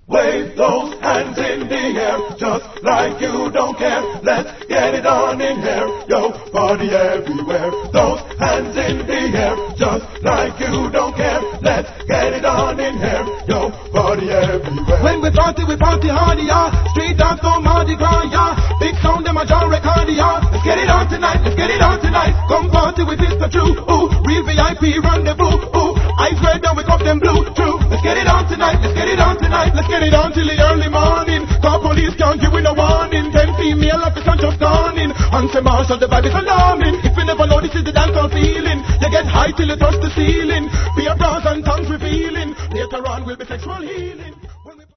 Wave those hands in the air, just like you don't care. Let's get it on in here, yo, party everywhere. Those hands in the air, just like you don't care. Let's get it on in here, yo, party everywhere. When we party hard, yeah. Street dance, no Mardi Gras, yeah. Big sound, them a John record, yeah. Let's get it on tonight, let's get it on tonight. Come party with Mr. True, ooh. Real VIP rendezvous, ooh. Eyes red and we cup them blue, true. Let's get it on tonight, let's get it on tonight. Let's get it on till the early morning. Call police can't give you no warning. 10 female officers just dawning. And say marshal, the vibe is alarming. If you never know this is the dancehall feeling. You get high till you touch the ceiling. Be a bras and tongues revealing. Later on will be sexual healing.